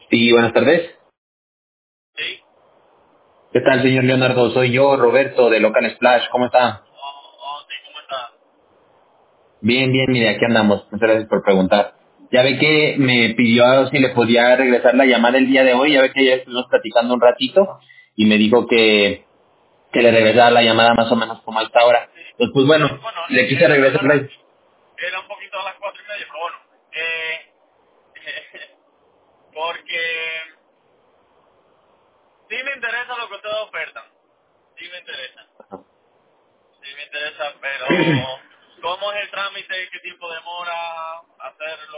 Sí, buenas tardes. Sí. ¿Qué tal, señor Leonardo? Soy yo, Roberto, de Local Splash. ¿Cómo está? Sí, ¿cómo está? Bien, bien, mire, aquí andamos. Muchas gracias por preguntar. Ya ve que me pidió si le podía regresar la llamada el día de hoy. Ya ve que ya estuvimos platicando un ratito y me dijo que le regresara la llamada más o menos como a esta hora. Pues bueno, Bueno, le quise regresar la... era un poquito a las 4:30, pero bueno. Porque sí me interesa lo que ustedes ofertan. Sí me interesa. Sí me interesa, pero ¿cómo es el trámite? ¿Qué tiempo demora hacerlo?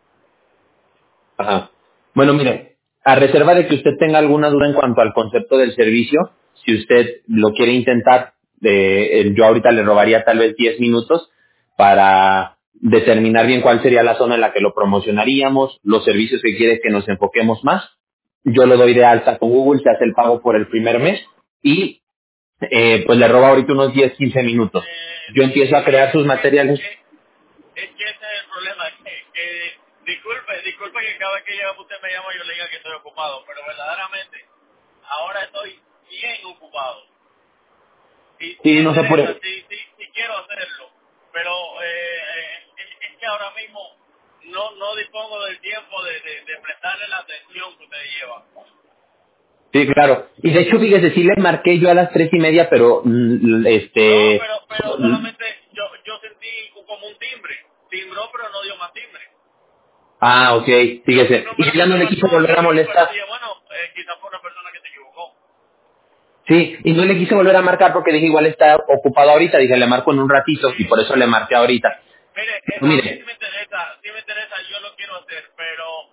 Ajá. Bueno, mire, a reserva de que usted tenga alguna duda en cuanto al concepto del servicio, si usted lo quiere intentar, yo ahorita le robaría tal vez 10 minutos para determinar bien cuál sería la zona en la que lo promocionaríamos, los servicios que quiere que nos enfoquemos más. Yo lo doy de alta con Google, se hace el pago por el primer mes y pues le roba ahorita unos 10 15 minutos. Yo empiezo a Sí, crear sus materiales. es que ese es el problema. Disculpe que cada vez que llega usted me llama yo le diga que estoy ocupado, pero verdaderamente ahora estoy bien ocupado. Y sí Sí, me no se interesa, apure. sí quiero hacerlo, pero es que ahora mismo no dispongo del tiempo de prestarle la atención que usted lleva. Sí, claro. Y de hecho, fíjese, sí le marqué yo a las 3:30, pero No, pero solamente yo sentí como un timbre. Timbró, pero no dio más timbre. ah, ok, Un fíjese. Y número ya que no me le quise marcó volver a y pero molestar. dije, bueno, quizás fue una persona que se equivocó. Sí, y no le quise volver a marcar porque dije, igual está ocupado ahorita. Dije, le marco en un ratito y por Sí. eso le marqué ahorita. Mire, Pero a mí mire, sí me interesa, yo lo quiero hacer, pero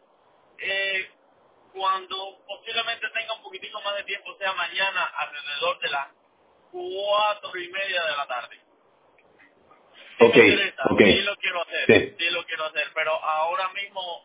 cuando posiblemente tenga un poquitico más de tiempo, sea mañana alrededor de las 4:30 de la tarde. Sí ok, me interesa, ok, sí. sí lo quiero hacer, pero ahora mismo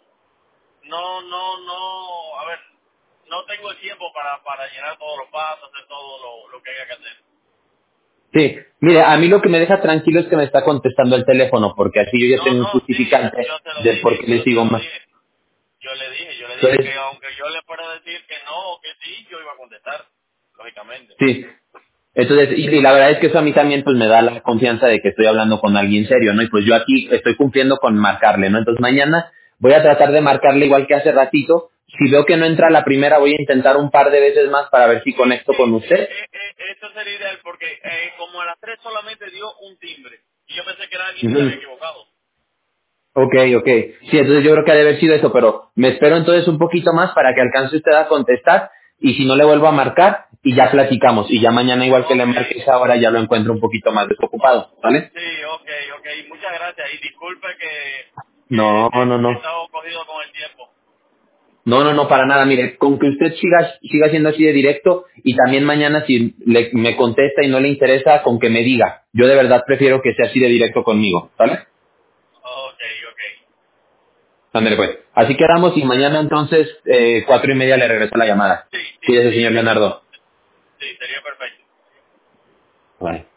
a ver, no tengo el tiempo para llenar todos los pasos, hacer todo lo que haya que hacer. Sí, mire, a mí lo que me deja tranquilo es que me está contestando el teléfono, porque así yo ya tengo un No, sí, justificante yo te lo del por dije, qué le yo te sigo lo más. dije. Yo le dije que Entonces, aunque yo le fuera a decir que no o que sí, yo iba a contestar, lógicamente. sí, entonces, y la verdad es que eso a mí también pues me da la confianza de que estoy hablando con alguien serio, ¿no? Y pues yo aquí estoy cumpliendo con marcarle, ¿no? Entonces mañana voy a tratar de marcarle igual que hace ratito. Si veo que no entra la primera, voy a intentar un par de veces más para ver si conecto con usted. Eso sería ideal porque como a las 3 solamente dio un timbre y yo pensé que era alguien que se había Ujú. equivocado. Ok, ok. Sí, entonces yo creo que ha de haber sido eso, pero me espero entonces un poquito más para que alcance usted a contestar y si no le vuelvo a marcar y ya platicamos y ya mañana igual que le Ok, marque esa hora ya lo encuentro un poquito más desocupado, ¿vale? sí, ok, muchas gracias y disculpe No, no, he no. estado cogido con el tiempo. No, no, no, para nada. Mire, con que usted siga siendo así de directo y también mañana si me contesta y no le interesa, con que me diga. Yo de verdad prefiero que sea así de directo conmigo, ¿vale? Ok, ok. Ándale pues. Así quedamos y mañana entonces 4:30 le regreso la llamada. Sí, Cuídese, señor perfecto. Leonardo. Sí, sería perfecto. Vale.